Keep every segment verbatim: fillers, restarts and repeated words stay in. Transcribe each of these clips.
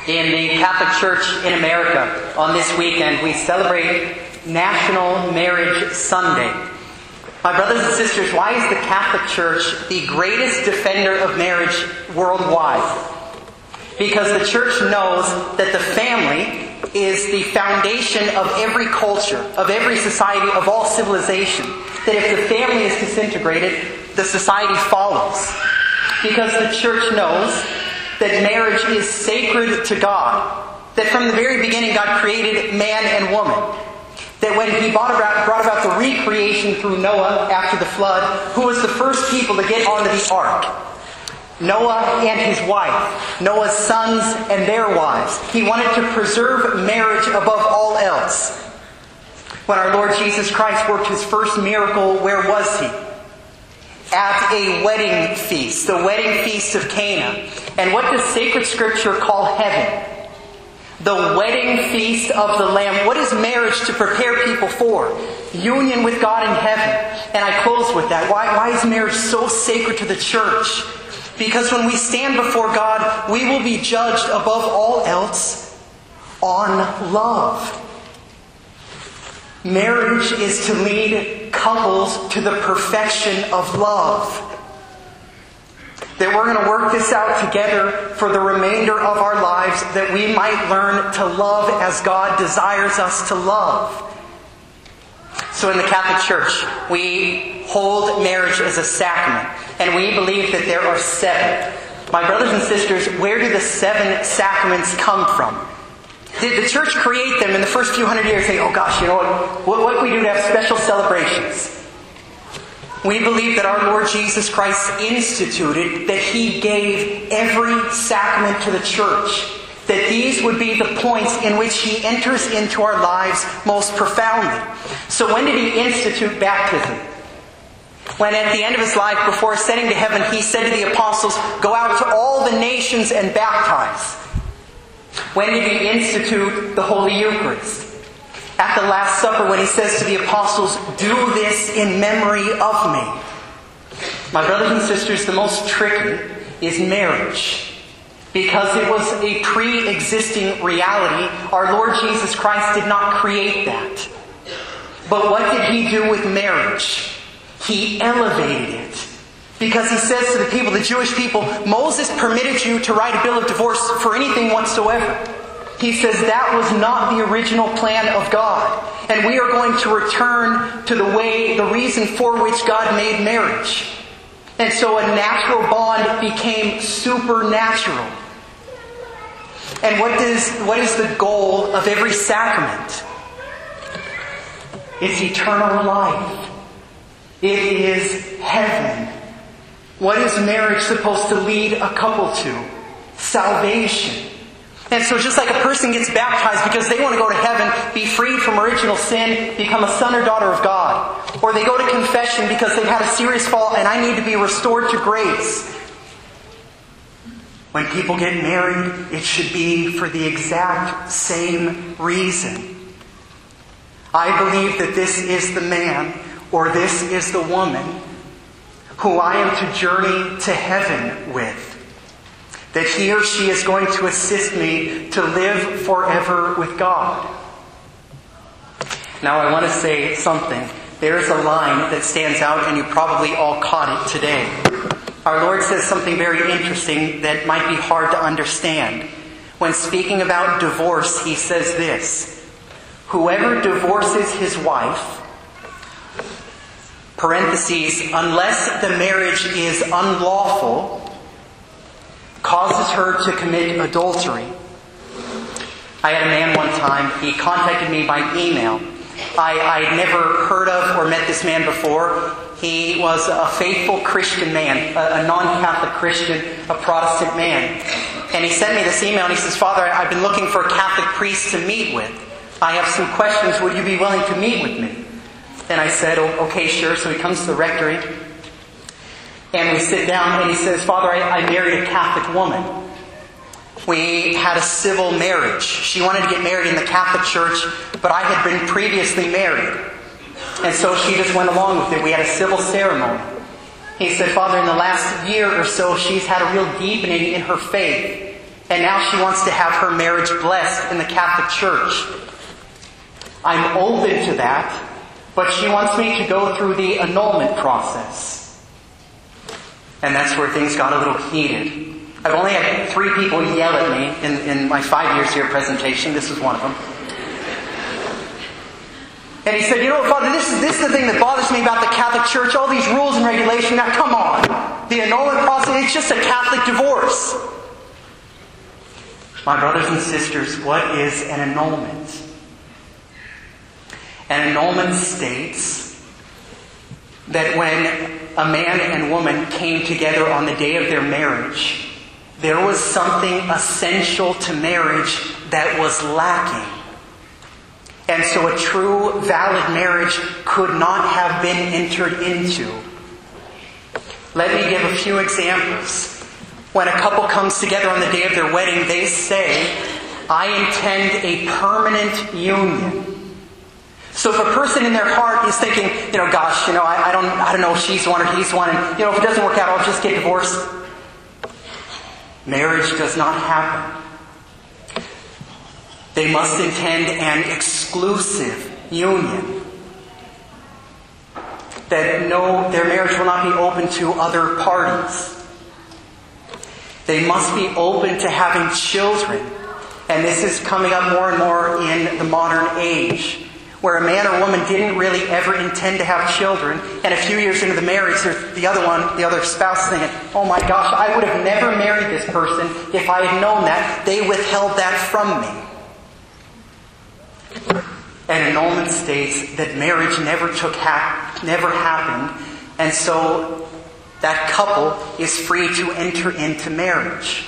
In the Catholic Church in America, on this weekend, we celebrate National Marriage Sunday. My brothers and sisters, why is the Catholic Church the greatest defender of marriage worldwide? Because the Church knows that the family is the foundation of every culture, of every society, of all civilization. That if the family is disintegrated, the society follows. Because the Church knows that marriage is sacred to God. That from the very beginning God created man and woman. That when He brought about, brought about the recreation through Noah after the flood, who was the first people to get onto the ark? Noah and his wife. Noah's sons and their wives. He wanted to preserve marriage above all else. When our Lord Jesus Christ worked His first miracle, where was He? At a wedding feast, the wedding feast of Cana. And what does sacred Scripture call heaven? The wedding feast of the Lamb. What is marriage to prepare people for? Union with God in heaven. And I close with that. Why, why is marriage so sacred to the Church? Because when we stand before God, we will be judged above all else on love. Marriage is to lead couples to the perfection of love. That we're going to work this out together for the remainder of our lives, that we might learn to love as God desires us to love. So in the Catholic Church, we hold marriage as a sacrament, and we believe that there are seven. My brothers and sisters, where do the seven sacraments come from? Did the Church create them in the first few hundred years? Say, oh gosh, you know what? What, what can we do to have special celebrations? We believe that our Lord Jesus Christ instituted that He gave every sacrament to the Church. That these would be the points in which He enters into our lives most profoundly. So when did He institute baptism? When at the end of His life, before ascending to heaven, He said to the apostles, go out to all the nations and baptize. When did He institute the Holy Eucharist? At the Last Supper, when He says to the apostles, do this in memory of me. My brothers and sisters, the most tricky is marriage. Because it was a pre-existing reality. Our Lord Jesus Christ did not create that. But what did He do with marriage? He elevated it. Because He says to the people, the Jewish people, Moses permitted you to write a bill of divorce for anything whatsoever. He says that was not the original plan of God. And we are going to return to the way, the reason for which God made marriage. And so a natural bond became supernatural. And what is, what is the goal of every sacrament? It's eternal life. It is heaven. What is marriage supposed to lead a couple to? Salvation. And so just like a person gets baptized because they want to go to heaven, be freed from original sin, become a son or daughter of God. Or they go to confession because they've had a serious fall and I need to be restored to grace. When people get married, it should be for the exact same reason. I believe that this is the man or this is the woman who I am to journey to heaven with. That he or she is going to assist me to live forever with God. Now I want to say something. There's a line that stands out and you probably all caught it today. Our Lord says something very interesting that might be hard to understand. When speaking about divorce, He says this. Whoever divorces his wife, parentheses, unless the marriage is unlawful, causes her to commit adultery. I had a man one time, he contacted me by email. I, I'd never heard of or met this man before. He was a faithful Christian man, a, a non-Catholic Christian, a Protestant man. And he sent me this email and he says, Father, I've been looking for a Catholic priest to meet with. I have some questions, would you be willing to meet with me? And I said, oh, okay, sure. So he comes to the rectory. And we sit down and he says, Father, I, I married a Catholic woman. We had a civil marriage. She wanted to get married in the Catholic Church, but I had been previously married. And so she just went along with it. We had a civil ceremony. He said, Father, in the last year or so, she's had a real deepening in her faith. and now she wants to have her marriage blessed in the Catholic Church. I'm open to that, but she wants me to go through the annulment process. And that's where things got a little heated. I've only had three people yell at me in, in my five years here presentation. This was one of them. And he said, you know what, Father, this is, this is the thing that bothers me about the Catholic Church, all these rules and regulations. Now, come on. The annulment process, it's just a Catholic divorce. My brothers and sisters, what is an annulment? An annulment states that when a man and woman came together on the day of their marriage, there was something essential to marriage that was lacking. And so a true, valid marriage could not have been entered into. Let me give a few examples. When a couple comes together on the day of their wedding, they say, I intend a permanent union. So if a person in their heart is thinking, you know, gosh, you know, I, I don't I don't know if she's one or he's one, and, you know, if it doesn't work out, I'll just get divorced. Marriage does not happen. They must intend an exclusive union. That no, their marriage will not be open to other parties. They must be open to having children. And this is coming up more and more in the modern age, where a man or woman didn't really ever intend to have children, and a few years into the marriage, the other one, the other spouse is thinking, oh my gosh, I would have never married this person if I had known that. They withheld that from me. And annulment states that marriage never took ha- never happened, and so that couple is free to enter into marriage.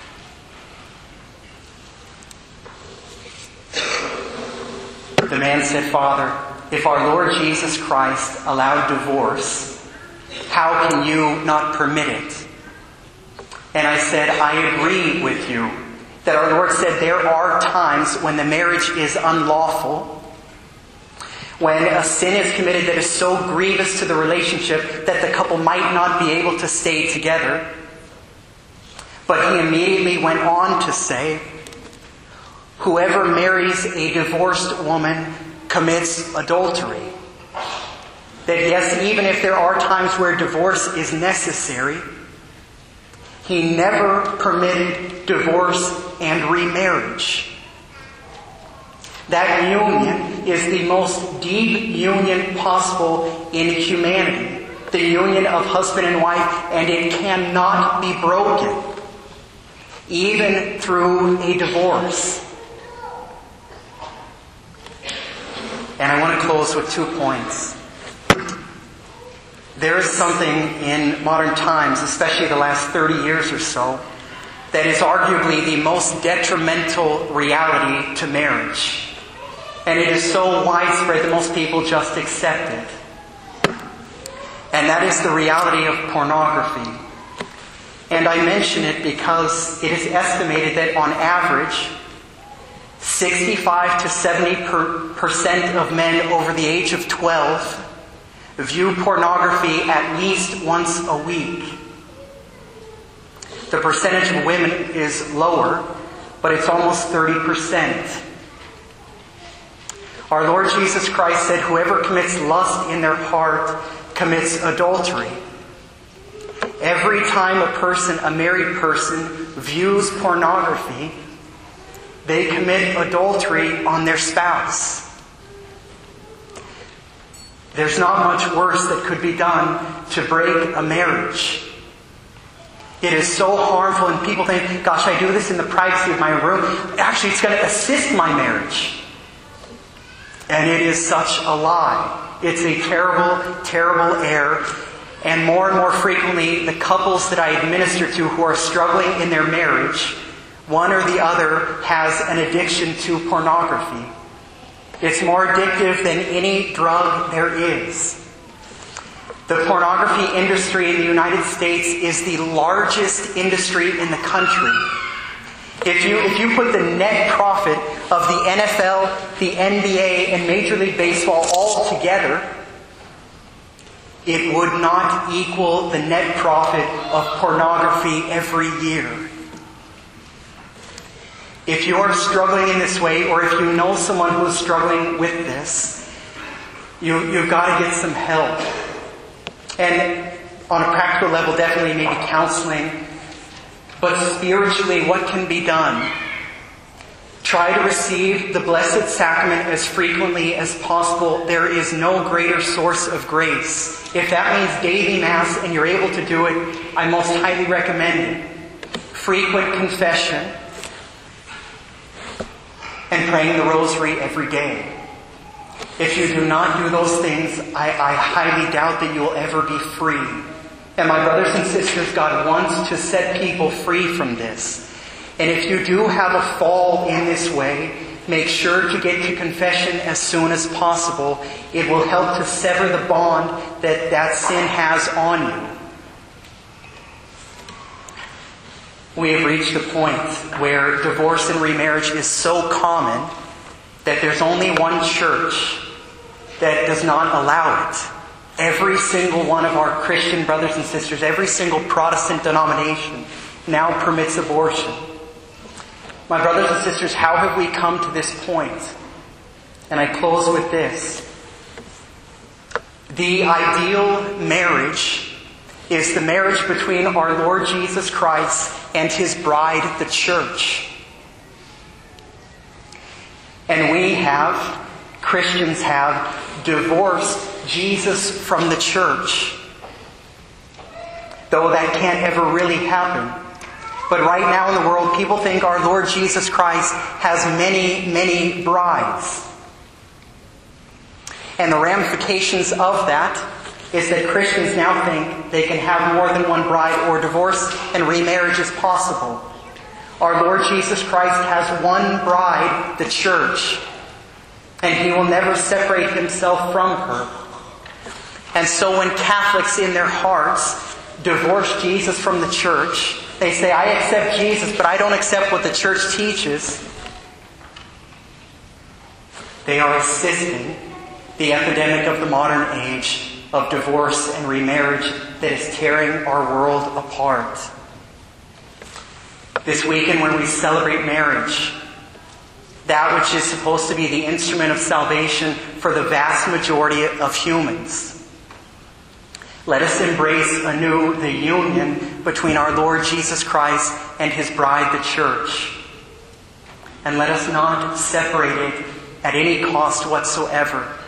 The man said, Father, if our Lord Jesus Christ allowed divorce, how can you not permit it? And I said, I agree with you that our Lord said there are times when the marriage is unlawful, when a sin is committed that is so grievous to the relationship that the couple might not be able to stay together. But he immediately went on to say, whoever marries a divorced woman commits adultery. That yes, even if there are times where divorce is necessary, he never permitted divorce and remarriage. That union is the most deep union possible in humanity. The union of husband and wife, and it cannot be broken, even through a divorce. And I want to close with two points. There is something in modern times, especially the last thirty years or so, that is arguably the most detrimental reality to marriage. And it is so widespread that most people just accept it. And that is the reality of pornography. And I mention it because it is estimated that on average, sixty-five to seventy percent of men over the age of twelve view pornography at least once a week. The percentage of women is lower, but it's almost thirty percent. Our Lord Jesus Christ said, whoever commits lust in their heart commits adultery. Every time a person, a married person, views pornography, they commit adultery on their spouse. There's not much worse that could be done to break a marriage. It is so harmful, and people think, gosh, I do this in the privacy of my room. Actually, it's going to assist my marriage. And it is such a lie. It's a terrible, terrible error. And more and more frequently, the couples that I administer to who are struggling in their marriage, one or the other has an addiction to pornography. It's more addictive than any drug there is. The pornography industry in the United States is the largest industry in the country. If you, if you put the net profit of the N F L, the N B A, and Major League Baseball all together, it would not equal the net profit of pornography every year. If you are struggling in this way, or if you know someone who is struggling with this, you, you've got to get some help. And on a practical level, definitely maybe counseling. But spiritually, what can be done? Try to receive the Blessed Sacrament as frequently as possible. There is no greater source of grace. If that means daily Mass and you're able to do it, I most highly recommend it. Frequent confession and praying the Rosary every day. If you do not do those things, I, I highly doubt that you will ever be free. And my brothers and sisters, God wants to set people free from this. And if you do have a fall in this way, make sure to get to confession as soon as possible. It will help to sever the bond that that sin has on you. We have reached a point where divorce and remarriage is so common that there's only one church that does not allow it. Every single one of our Christian brothers and sisters, every single Protestant denomination now permits abortion. My brothers and sisters, how have we come to this point? And I close with this. The ideal marriage is the marriage between our Lord Jesus Christ and His bride, the church. And we have, Christians have, divorced Jesus from the church. Though that can't ever really happen. But right now in the world, people think our Lord Jesus Christ has many, many brides. And the ramifications of that is that Christians now think they can have more than one bride, or divorce and remarriage is possible. Our Lord Jesus Christ has one bride, the church. And He will never separate Himself from her. And so when Catholics in their hearts divorce Jesus from the church, they say, I accept Jesus, but I don't accept what the church teaches. They are assisting the epidemic of the modern age of divorce and remarriage that is tearing our world apart. This weekend when we celebrate marriage, that which is supposed to be the instrument of salvation for the vast majority of humans, let us embrace anew the union between our Lord Jesus Christ and His bride, the church. And let us not separate it at any cost whatsoever.